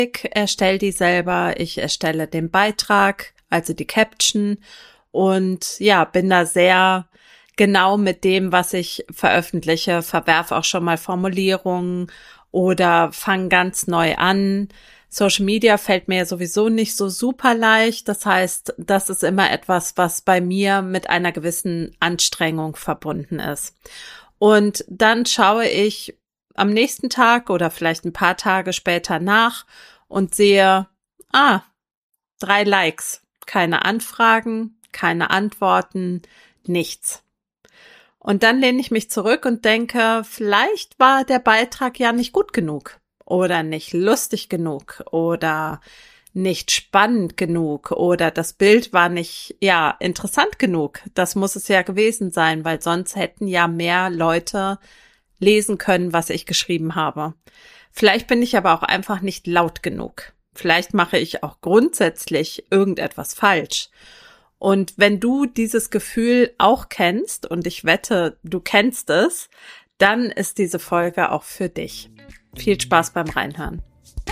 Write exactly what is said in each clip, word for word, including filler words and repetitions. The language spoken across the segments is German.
erstelle die selber, ich erstelle den Beitrag, also die Caption und ja, bin da sehr genau mit dem, was ich veröffentliche, verwerfe auch schon mal Formulierungen oder fange ganz neu an. Social Media fällt mir ja sowieso nicht so super leicht. Das heißt, das ist immer etwas, was bei mir mit einer gewissen Anstrengung verbunden ist. Und dann schaue ich am nächsten Tag oder vielleicht ein paar Tage später nach und sehe, ah, drei Likes, keine Anfragen, keine Antworten, nichts. Und dann lehne ich mich zurück und denke, vielleicht war der Beitrag ja nicht gut genug oder nicht lustig genug oder nicht spannend genug oder das Bild war nicht, ja, interessant genug. Das muss es ja gewesen sein, weil sonst hätten ja mehr Leute lesen können, was ich geschrieben habe. Vielleicht bin ich aber auch einfach nicht laut genug. Vielleicht mache ich auch grundsätzlich irgendetwas falsch. Und wenn du dieses Gefühl auch kennst, und ich wette, du kennst es, dann ist diese Folge auch für dich. Viel Spaß beim Reinhören.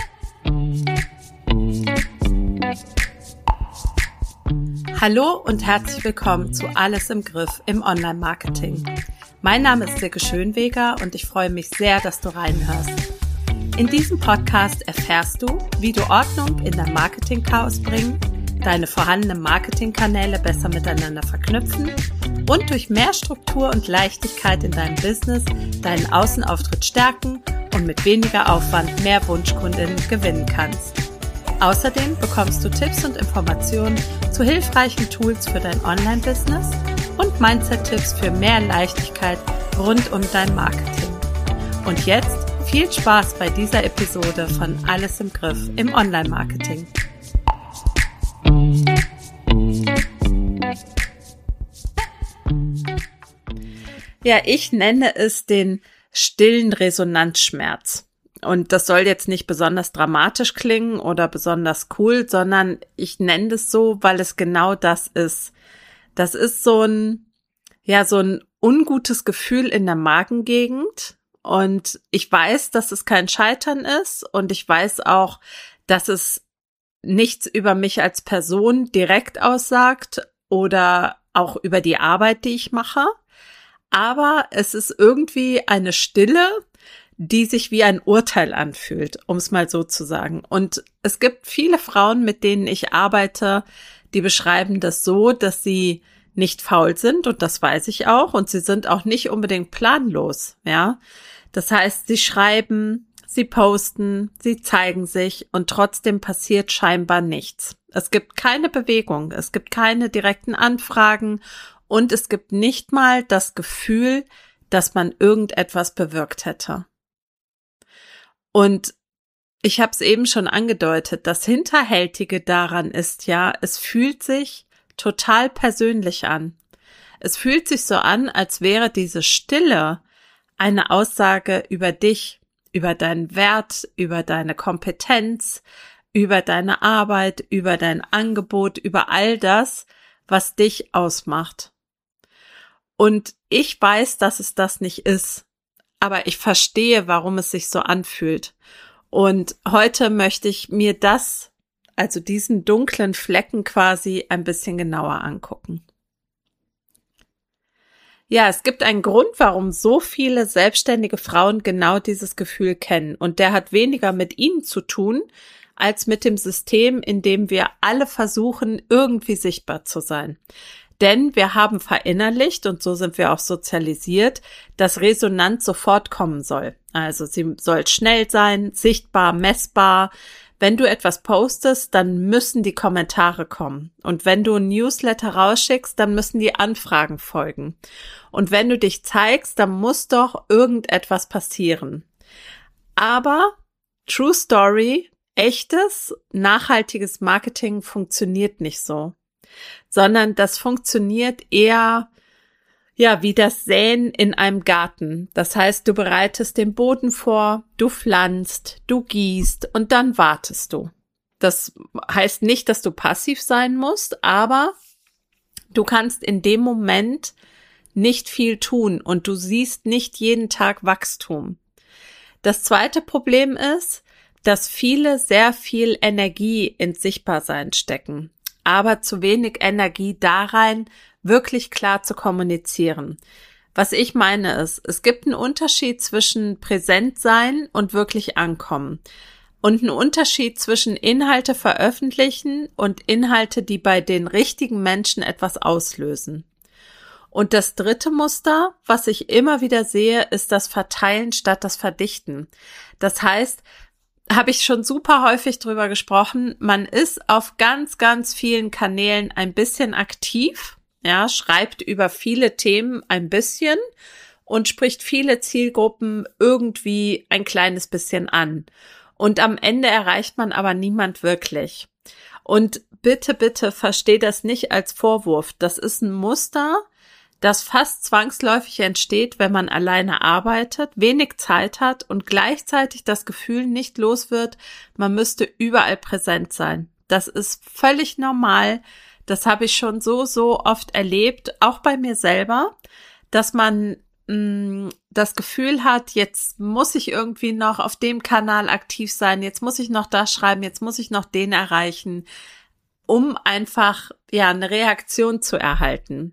Hallo und herzlich willkommen zu Alles im Griff im Online-Marketing. Mein Name ist Silke Schönweger und ich freue mich sehr, dass du reinhörst. In diesem Podcast erfährst du, wie du Ordnung in dein Marketing-Chaos bringen, deine vorhandenen Marketingkanäle besser miteinander verknüpfen und durch mehr Struktur und Leichtigkeit in deinem Business deinen Außenauftritt stärken und mit weniger Aufwand mehr Wunschkundinnen gewinnen kannst. Außerdem bekommst du Tipps und Informationen zu hilfreichen Tools für dein Online-Business und Mindset-Tipps für mehr Leichtigkeit rund um dein Marketing. Und jetzt viel Spaß bei dieser Episode von Alles im Griff im Online-Marketing. Ja, ich nenne es den stillen Resonanzschmerz. Und das soll jetzt nicht besonders dramatisch klingen oder besonders cool, sondern ich nenne das so, weil es genau das ist. Das ist so ein, ja, so ein ungutes Gefühl in der Magengegend. Und ich weiß, dass es kein Scheitern ist. Und ich weiß auch, dass es nichts über mich als Person direkt aussagt oder auch über die Arbeit, die ich mache. Aber es ist irgendwie eine Stille, die sich wie ein Urteil anfühlt, um es mal so zu sagen. Und es gibt viele Frauen, mit denen ich arbeite, die beschreiben das so, dass sie nicht faul sind und das weiß ich auch und sie sind auch nicht unbedingt planlos, ja. Das heißt, sie schreiben, sie posten, sie zeigen sich und trotzdem passiert scheinbar nichts. Es gibt keine Bewegung, es gibt keine direkten Anfragen und es gibt nicht mal das Gefühl, dass man irgendetwas bewirkt hätte. Und ich habe es eben schon angedeutet, das Hinterhältige daran ist ja, es fühlt sich total persönlich an. Es fühlt sich so an, als wäre diese Stille eine Aussage über dich, über deinen Wert, über deine Kompetenz, über deine Arbeit, über dein Angebot, über all das, was dich ausmacht. Und ich weiß, dass es das nicht ist, aber ich verstehe, warum es sich so anfühlt. Und heute möchte ich mir das, also diesen dunklen Flecken quasi ein bisschen genauer angucken. Ja, es gibt einen Grund, warum so viele selbstständige Frauen genau dieses Gefühl kennen. Und der hat weniger mit ihnen zu tun, als mit dem System, in dem wir alle versuchen, irgendwie sichtbar zu sein. Denn wir haben verinnerlicht, und so sind wir auch sozialisiert, dass Resonanz sofort kommen soll. Also sie soll schnell sein, sichtbar, messbar. Wenn du etwas postest, dann müssen die Kommentare kommen. Und wenn du ein Newsletter rausschickst, dann müssen die Anfragen folgen. Und wenn du dich zeigst, dann muss doch irgendetwas passieren. Aber True Story, echtes, nachhaltiges Marketing funktioniert nicht so. Sondern das funktioniert eher, ja, wie das Säen in einem Garten. Das heißt, du bereitest den Boden vor, du pflanzt, du gießt und dann wartest du. Das heißt nicht, dass du passiv sein musst, aber du kannst in dem Moment nicht viel tun und du siehst nicht jeden Tag Wachstum. Das zweite Problem ist, dass viele sehr viel Energie ins Sichtbarsein stecken, aber zu wenig Energie da rein, wirklich klar zu kommunizieren. Was ich meine ist, es gibt einen Unterschied zwischen präsent sein und wirklich ankommen und einen Unterschied zwischen Inhalte veröffentlichen und Inhalte, die bei den richtigen Menschen etwas auslösen. Und das dritte Muster, was ich immer wieder sehe, ist das Verteilen statt das Verdichten. Das heißt, habe ich schon super häufig drüber gesprochen, man ist auf ganz, ganz vielen Kanälen ein bisschen aktiv, ja, schreibt über viele Themen ein bisschen und spricht viele Zielgruppen irgendwie ein kleines bisschen an. Und am Ende erreicht man aber niemand wirklich. Und bitte, bitte versteh das nicht als Vorwurf. Das ist ein Muster, das fast zwangsläufig entsteht, wenn man alleine arbeitet, wenig Zeit hat und gleichzeitig das Gefühl nicht los wird, man müsste überall präsent sein. Das ist völlig normal. Das habe ich schon so, so oft erlebt, auch bei mir selber, dass man mh, das Gefühl hat, jetzt muss ich irgendwie noch auf dem Kanal aktiv sein, jetzt muss ich noch das schreiben, jetzt muss ich noch den erreichen, um einfach ja eine Reaktion zu erhalten.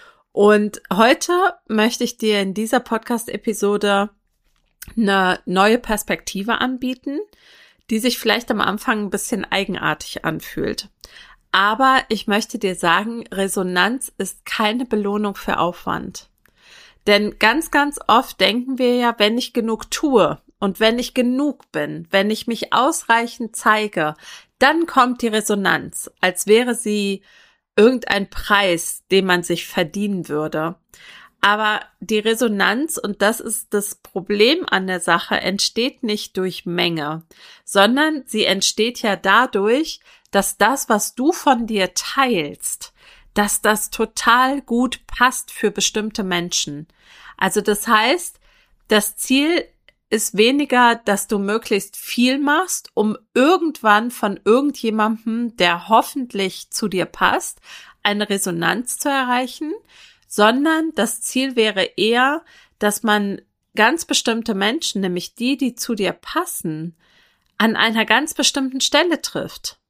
Und heute möchte ich dir in dieser Podcast-Episode eine neue Perspektive anbieten, die sich vielleicht am Anfang ein bisschen eigenartig anfühlt. Aber ich möchte dir sagen, Resonanz ist keine Belohnung für Aufwand. Denn ganz, ganz oft denken wir ja, wenn ich genug tue und wenn ich genug bin, wenn ich mich ausreichend zeige, dann kommt die Resonanz, als wäre sie irgendein Preis, den man sich verdienen würde. Aber die Resonanz, und das ist das Problem an der Sache, entsteht nicht durch Menge, sondern sie entsteht ja dadurch, dass das, was du von dir teilst, dass das total gut passt für bestimmte Menschen. Also das heißt, das Ziel ist weniger, dass du möglichst viel machst, um irgendwann von irgendjemandem, der hoffentlich zu dir passt, eine Resonanz zu erreichen, sondern das Ziel wäre eher, dass man ganz bestimmte Menschen, nämlich die, die zu dir passen, an einer ganz bestimmten Stelle trifft.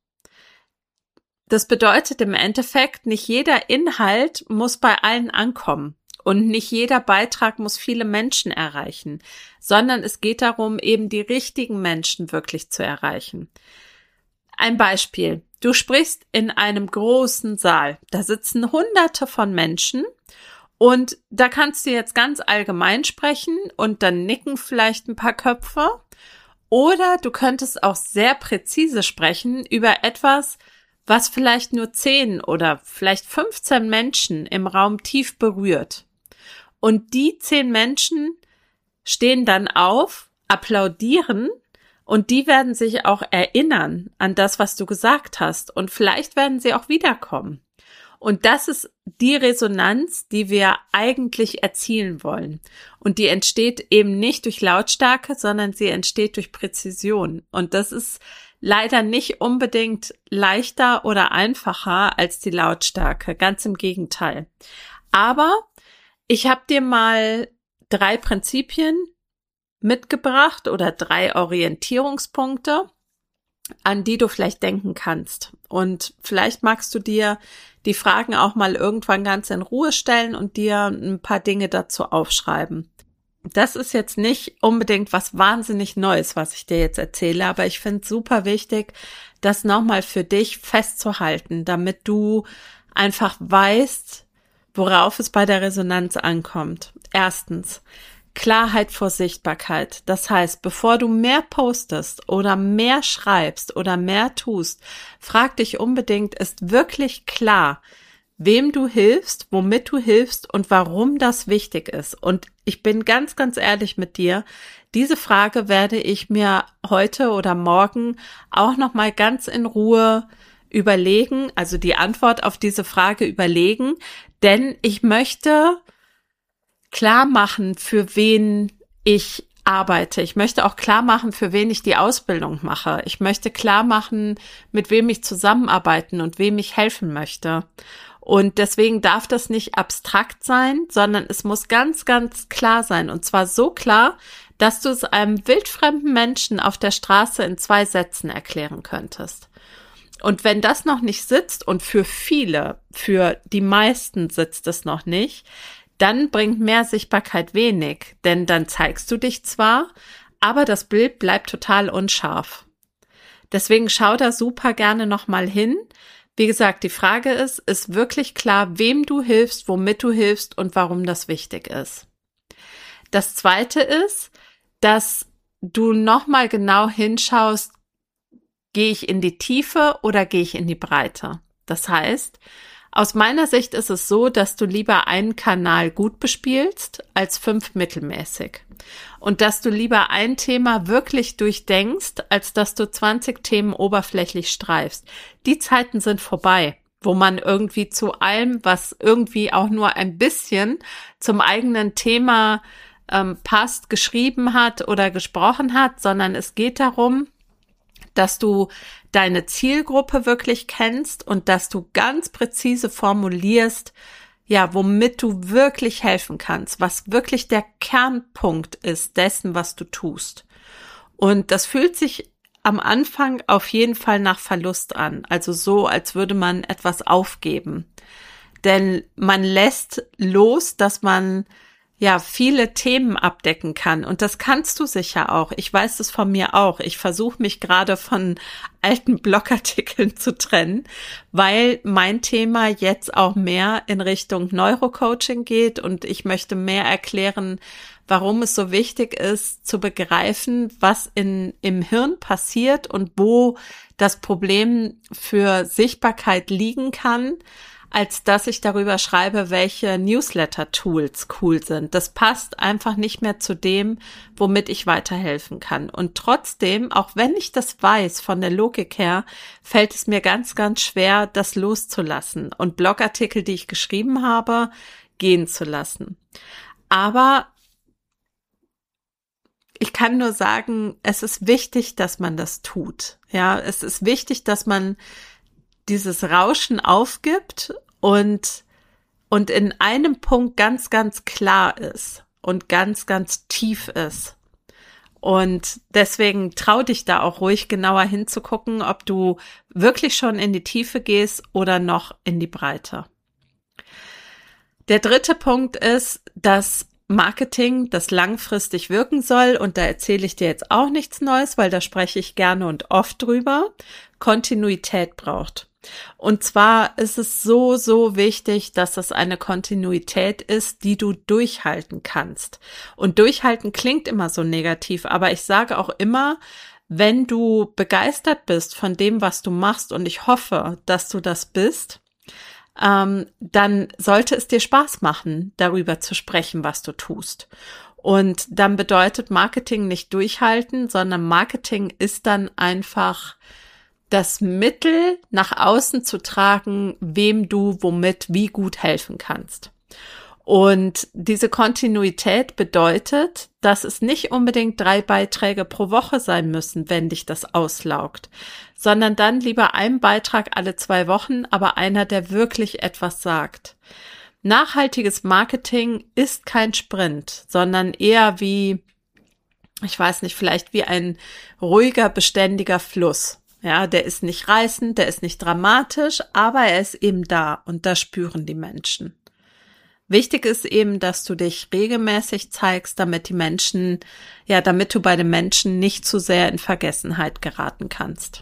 Das bedeutet im Endeffekt, nicht jeder Inhalt muss bei allen ankommen. Und nicht jeder Beitrag muss viele Menschen erreichen, sondern es geht darum, eben die richtigen Menschen wirklich zu erreichen. Ein Beispiel. Du sprichst in einem großen Saal. Da sitzen Hunderte von Menschen und da kannst du jetzt ganz allgemein sprechen und dann nicken vielleicht ein paar Köpfe. Oder du könntest auch sehr präzise sprechen über etwas, was vielleicht nur zehn oder vielleicht fünfzehn Menschen im Raum tief berührt. Und die zehn Menschen stehen dann auf, applaudieren und die werden sich auch erinnern an das, was du gesagt hast. Und vielleicht werden sie auch wiederkommen. Und das ist die Resonanz, die wir eigentlich erzielen wollen. Und die entsteht eben nicht durch Lautstärke, sondern sie entsteht durch Präzision. Und das ist leider nicht unbedingt leichter oder einfacher als die Lautstärke. Ganz im Gegenteil. Aber ich habe dir mal drei Prinzipien mitgebracht oder drei Orientierungspunkte, an die du vielleicht denken kannst. Und vielleicht magst du dir die Fragen auch mal irgendwann ganz in Ruhe stellen und dir ein paar Dinge dazu aufschreiben. Das ist jetzt nicht unbedingt was wahnsinnig Neues, was ich dir jetzt erzähle, aber ich finde es super wichtig, das nochmal für dich festzuhalten, damit du einfach weißt, worauf es bei der Resonanz ankommt. Erstens, Klarheit vor Sichtbarkeit. Das heißt, bevor du mehr postest oder mehr schreibst oder mehr tust, frag dich unbedingt, ist wirklich klar, wem du hilfst, womit du hilfst und warum das wichtig ist. Und ich bin ganz, ganz ehrlich mit dir, diese Frage werde ich mir heute oder morgen auch nochmal ganz in Ruhe überlegen, also die Antwort auf diese Frage überlegen, denn ich möchte klar machen, für wen ich arbeite. Ich möchte auch klar machen, für wen ich die Ausbildung mache. Ich möchte klar machen, mit wem ich zusammenarbeiten und wem ich helfen möchte. Und deswegen darf das nicht abstrakt sein, sondern es muss ganz, ganz klar sein. Und zwar so klar, dass du es einem wildfremden Menschen auf der Straße in zwei Sätzen erklären könntest. Und wenn das noch nicht sitzt, und für viele, für die meisten sitzt es noch nicht, dann bringt mehr Sichtbarkeit wenig. Denn dann zeigst du dich zwar, aber das Bild bleibt total unscharf. Deswegen schau da super gerne nochmal hin. Wie gesagt, die Frage ist, ist wirklich klar, wem du hilfst, womit du hilfst und warum das wichtig ist. Das Zweite ist, dass du nochmal genau hinschaust, gehe ich in die Tiefe oder gehe ich in die Breite? Das heißt, aus meiner Sicht ist es so, dass du lieber einen Kanal gut bespielst als fünf mittelmäßig. Und dass du lieber ein Thema wirklich durchdenkst, als dass du zwanzig Themen oberflächlich streifst. Die Zeiten sind vorbei, wo man irgendwie zu allem, was irgendwie auch nur ein bisschen zum eigenen Thema ähm, passt, geschrieben hat oder gesprochen hat, sondern es geht darum, dass du deine Zielgruppe wirklich kennst und dass du ganz präzise formulierst, ja, womit du wirklich helfen kannst, was wirklich der Kernpunkt ist dessen, was du tust. Und das fühlt sich am Anfang auf jeden Fall nach Verlust an, also so, als würde man etwas aufgeben. Denn man lässt los, dass man ja viele Themen abdecken kann. Und das kannst du sicher auch. Ich weiß das von mir auch. Ich versuche mich gerade von alten Blogartikeln zu trennen, weil mein Thema jetzt auch mehr in Richtung Neurocoaching geht und ich möchte mehr erklären, warum es so wichtig ist, zu begreifen, was in, im Hirn passiert und wo das Problem für Sichtbarkeit liegen kann, als dass ich darüber schreibe, welche Newsletter-Tools cool sind. Das passt einfach nicht mehr zu dem, womit ich weiterhelfen kann. Und trotzdem, auch wenn ich das weiß von der Logik her, fällt es mir ganz, ganz schwer, das loszulassen und Blogartikel, die ich geschrieben habe, gehen zu lassen. Aber ich kann nur sagen, es ist wichtig, dass man das tut. Ja, es ist wichtig, dass man dieses Rauschen aufgibt und, und in einem Punkt ganz, ganz klar ist und ganz, ganz tief ist. Und deswegen trau dich da auch ruhig genauer hinzugucken, ob du wirklich schon in die Tiefe gehst oder noch in die Breite. Der dritte Punkt ist, dass Marketing, das langfristig wirken soll, und da erzähle ich dir jetzt auch nichts Neues, weil da spreche ich gerne und oft drüber, Kontinuität braucht. Und zwar ist es so, so wichtig, dass das eine Kontinuität ist, die du durchhalten kannst. Und durchhalten klingt immer so negativ, aber ich sage auch immer, wenn du begeistert bist von dem, was du machst, und ich hoffe, dass du das bist, ähm, dann sollte es dir Spaß machen, darüber zu sprechen, was du tust. Und dann bedeutet Marketing nicht durchhalten, sondern Marketing ist dann einfach das Mittel nach außen zu tragen, wem du womit wie gut helfen kannst. Und diese Kontinuität bedeutet, dass es nicht unbedingt drei Beiträge pro Woche sein müssen, wenn dich das auslaugt, sondern dann lieber ein Beitrag alle zwei Wochen, aber einer, der wirklich etwas sagt. Nachhaltiges Marketing ist kein Sprint, sondern eher wie, ich weiß nicht, vielleicht wie ein ruhiger, beständiger Fluss. Ja, der ist nicht reißend, der ist nicht dramatisch, aber er ist eben da und das spüren die Menschen. Wichtig ist eben, dass du dich regelmäßig zeigst, damit die Menschen, ja, damit du bei den Menschen nicht zu sehr in Vergessenheit geraten kannst.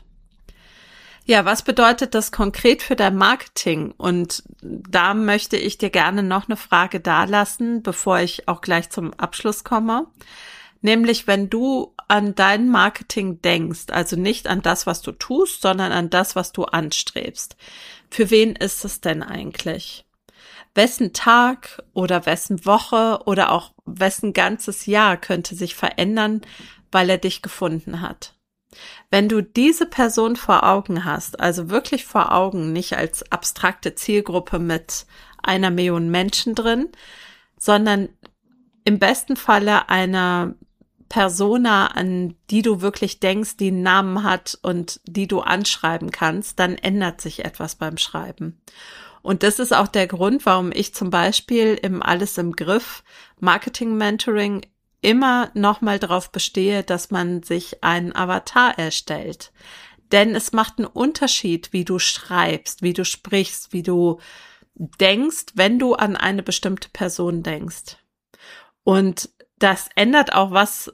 Ja, was bedeutet das konkret für dein Marketing? Und da möchte ich dir gerne noch eine Frage dalassen, bevor ich auch gleich zum Abschluss komme. Nämlich, wenn du an dein Marketing denkst, also nicht an das, was du tust, sondern an das, was du anstrebst. Für wen ist es denn eigentlich? Wessen Tag oder wessen Woche oder auch wessen ganzes Jahr könnte sich verändern, weil er dich gefunden hat? Wenn du diese Person vor Augen hast, also wirklich vor Augen, nicht als abstrakte Zielgruppe mit einer Million Menschen drin, sondern im besten Falle einer Persona, an die du wirklich denkst, die einen Namen hat und die du anschreiben kannst, dann ändert sich etwas beim Schreiben. Und das ist auch der Grund, warum ich zum Beispiel im Alles im Griff Marketing Mentoring immer nochmal drauf bestehe, dass man sich einen Avatar erstellt. Denn es macht einen Unterschied, wie du schreibst, wie du sprichst, wie du denkst, wenn du an eine bestimmte Person denkst. Und das ändert auch was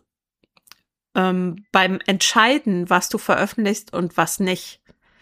ähm, beim Entscheiden, was du veröffentlichst und was nicht.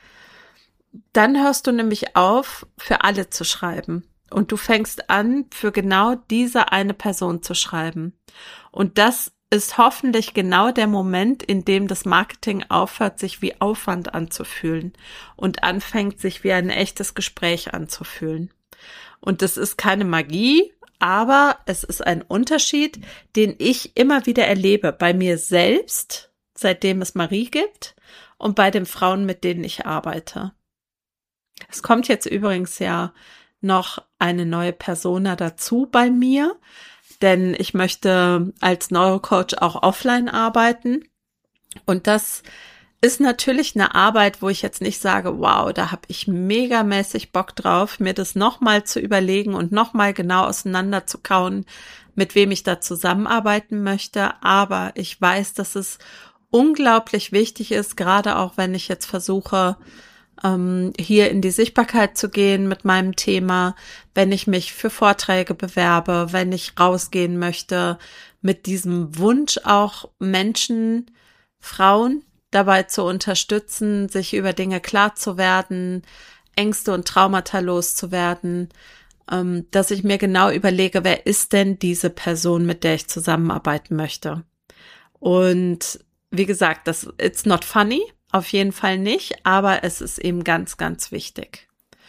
Dann hörst du nämlich auf, für alle zu schreiben. Und du fängst an, für genau diese eine Person zu schreiben. Und das ist hoffentlich genau der Moment, in dem das Marketing aufhört, sich wie Aufwand anzufühlen und anfängt, sich wie ein echtes Gespräch anzufühlen. Und das ist keine Magie, aber es ist ein Unterschied, den ich immer wieder erlebe bei mir selbst, seitdem es Marie gibt, und bei den Frauen, mit denen ich arbeite. Es kommt jetzt übrigens ja noch eine neue Persona dazu bei mir, denn ich möchte als Neurocoach auch offline arbeiten. Und das ist natürlich eine Arbeit, wo ich jetzt nicht sage, wow, da habe ich megamäßig Bock drauf, mir das nochmal zu überlegen und nochmal genau auseinanderzukauen, mit wem ich da zusammenarbeiten möchte. Aber ich weiß, dass es unglaublich wichtig ist, gerade auch wenn ich jetzt versuche, ähm, hier in die Sichtbarkeit zu gehen mit meinem Thema, wenn ich mich für Vorträge bewerbe, wenn ich rausgehen möchte, mit diesem Wunsch auch Menschen, Frauen, dabei zu unterstützen, sich über Dinge klar zu werden, Ängste und Traumata loszuwerden, ähm, dass ich mir genau überlege, wer ist denn diese Person, mit der ich zusammenarbeiten möchte. Und wie gesagt, das it's not funny, auf jeden Fall nicht, aber es ist eben ganz, ganz wichtig.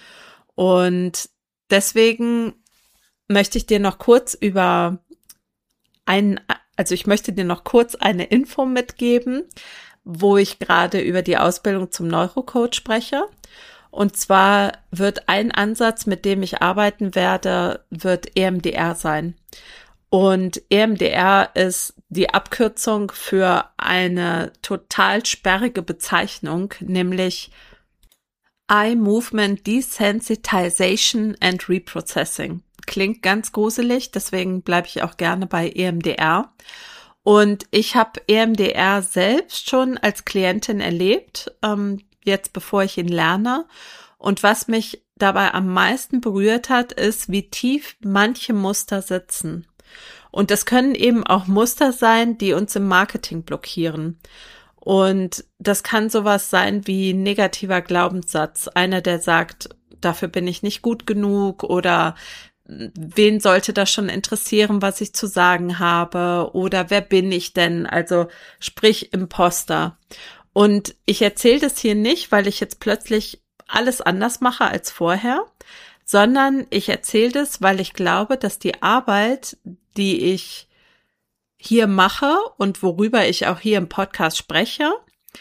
Und deswegen möchte ich dir noch kurz über ein, also ich möchte dir noch kurz eine Info mitgeben, wo ich gerade über die Ausbildung zum Neurocoach spreche. Und zwar wird ein Ansatz, mit dem ich arbeiten werde, wird E M D R sein. Und E M D R ist die Abkürzung für eine total sperrige Bezeichnung, nämlich Eye Movement Desensitization and Reprocessing. Klingt ganz gruselig, deswegen bleibe ich auch gerne bei E M D R. Und ich habe E M D R selbst schon als Klientin erlebt, ähm, jetzt bevor ich ihn lerne. Und was mich dabei am meisten berührt hat, ist, wie tief manche Muster sitzen. Und das können eben auch Muster sein, die uns im Marketing blockieren. Und das kann sowas sein wie ein negativer Glaubenssatz. Einer, der sagt, dafür bin ich nicht gut genug oder wen sollte das schon interessieren, was ich zu sagen habe oder wer bin ich denn? Also sprich Imposter. Und ich erzähle das hier nicht, weil ich jetzt plötzlich alles anders mache als vorher, sondern ich erzähle das, weil ich glaube, dass die Arbeit, die ich hier mache und worüber ich auch hier im Podcast spreche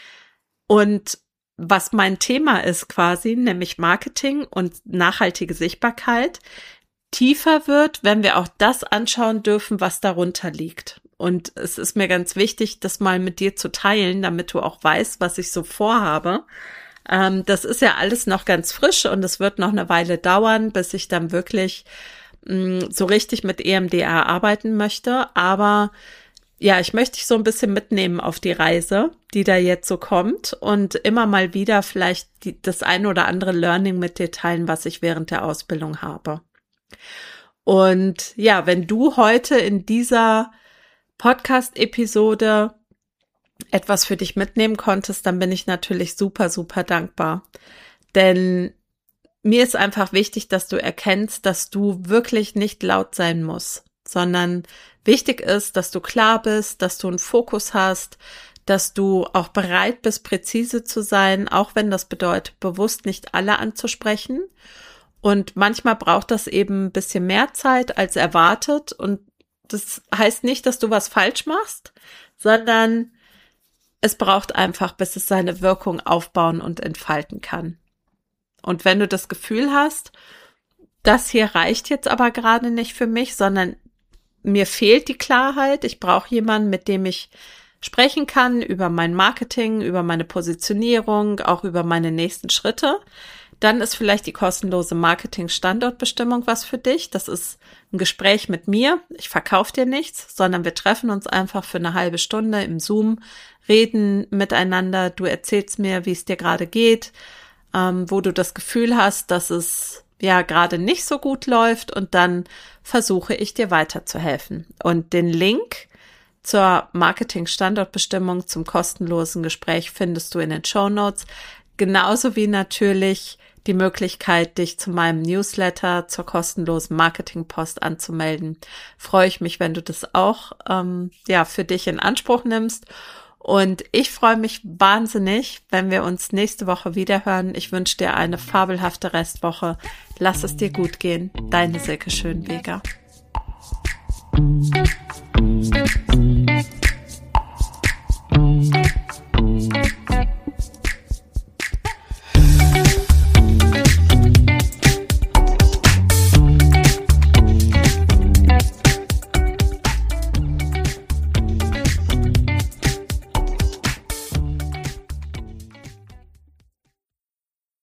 und was mein Thema ist quasi, nämlich Marketing und nachhaltige Sichtbarkeit, tiefer wird, wenn wir auch das anschauen dürfen, was darunter liegt. Und es ist mir ganz wichtig, das mal mit dir zu teilen, damit du auch weißt, was ich so vorhabe. Ähm, das ist ja alles noch ganz frisch und es wird noch eine Weile dauern, bis ich dann wirklich mh, so richtig mit E M D R arbeiten möchte. Aber ja, ich möchte dich so ein bisschen mitnehmen auf die Reise, die da jetzt so kommt und immer mal wieder vielleicht die, das ein oder andere Learning mit dir teilen, was ich während der Ausbildung habe. Und ja, wenn du heute in dieser Podcast-Episode etwas für dich mitnehmen konntest, dann bin ich natürlich super, super dankbar. Denn mir ist einfach wichtig, dass du erkennst, dass du wirklich nicht laut sein musst, sondern wichtig ist, dass du klar bist, dass du einen Fokus hast, dass du auch bereit bist, präzise zu sein, auch wenn das bedeutet, bewusst nicht alle anzusprechen. Und manchmal braucht das eben ein bisschen mehr Zeit als erwartet. Und das heißt nicht, dass du was falsch machst, sondern es braucht einfach, bis es seine Wirkung aufbauen und entfalten kann. Und wenn du das Gefühl hast, das hier reicht jetzt aber gerade nicht für mich, sondern mir fehlt die Klarheit. Ich brauche jemanden, mit dem ich sprechen kann über mein Marketing, über meine Positionierung, auch über meine nächsten Schritte. Dann ist vielleicht die kostenlose Marketing-Standortbestimmung was für dich. Das ist ein Gespräch mit mir. Ich verkaufe dir nichts, sondern wir treffen uns einfach für eine halbe Stunde im Zoom, reden miteinander. Du erzählst mir, wie es dir gerade geht, ähm, wo du das Gefühl hast, dass es ja gerade nicht so gut läuft, und dann versuche ich dir weiterzuhelfen. Und den Link zur Marketing-Standortbestimmung, zum kostenlosen Gespräch findest du in den Shownotes. Genauso wie natürlich die Möglichkeit, dich zu meinem Newsletter zur kostenlosen Marketingpost anzumelden. Freue ich mich, wenn du das auch ähm, ja für dich in Anspruch nimmst. Und ich freue mich wahnsinnig, wenn wir uns nächste Woche wieder hören. Ich wünsche dir eine fabelhafte Restwoche. Lass es dir gut gehen. Deine Silke Schönweger.